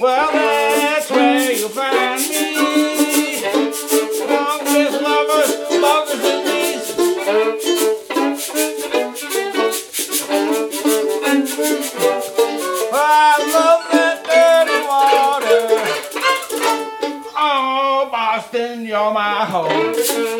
Well, that's where you'll find me. Long distance lovers, lovers and these. I love that dirty water. Oh, Boston, you're my home.